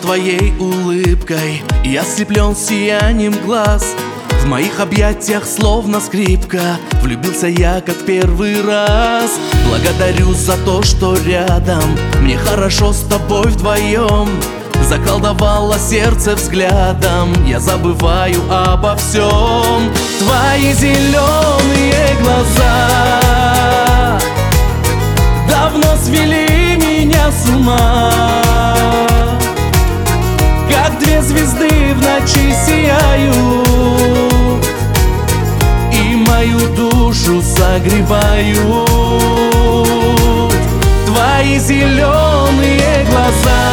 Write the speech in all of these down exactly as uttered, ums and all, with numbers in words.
твоей улыбкой, я ослеплен сиянием глаз. В моих объятиях словно скрипка, влюбился я как первый раз. Благодарю за то, что рядом, мне хорошо с тобой вдвоем. Заколдовало сердце взглядом, я забываю обо всем. Твои зеленые глаза давно свели меня с ума, как две звезды в ночи сияют и мою душу согревают. Твои зеленые глаза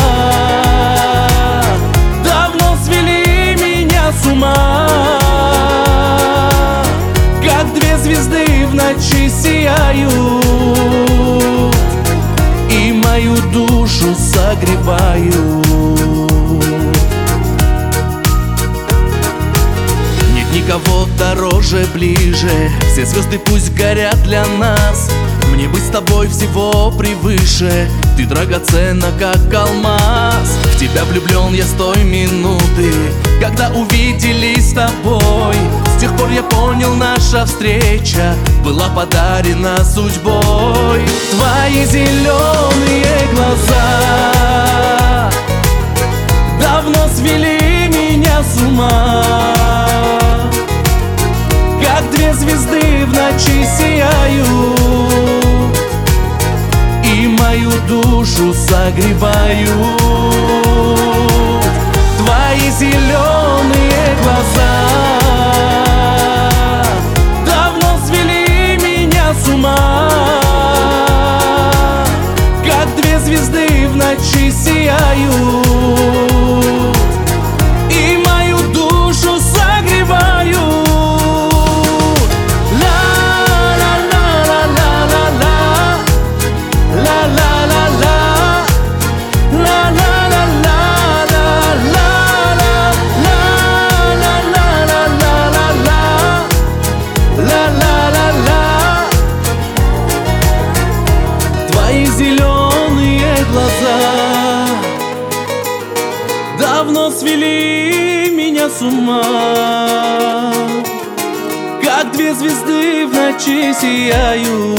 давно свели меня с ума, как две звезды в ночи сияют и мою душу согревают. Нет никого дороже, ближе, все звезды пусть горят для нас. Мне быть с тобой всего превыше, ты драгоценна, как алмаз. В тебя влюблен я с той минуты, когда увиделись с тобой. С тех пор я понял, наша встреча была подарена судьбой. Твои зеленые глаза давно свели меня с ума, как две звезды в ночи сияют и мою душу согревают. Твои зеленые глаза давно свели меня с ума, как две звезды в ночи сияют и мою душу согревают. Твои зеленые глаза давно свели меня с ума, как две звезды в ночи сияют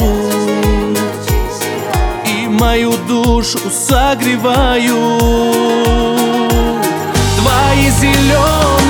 и мою душу согревают. Твои зеленые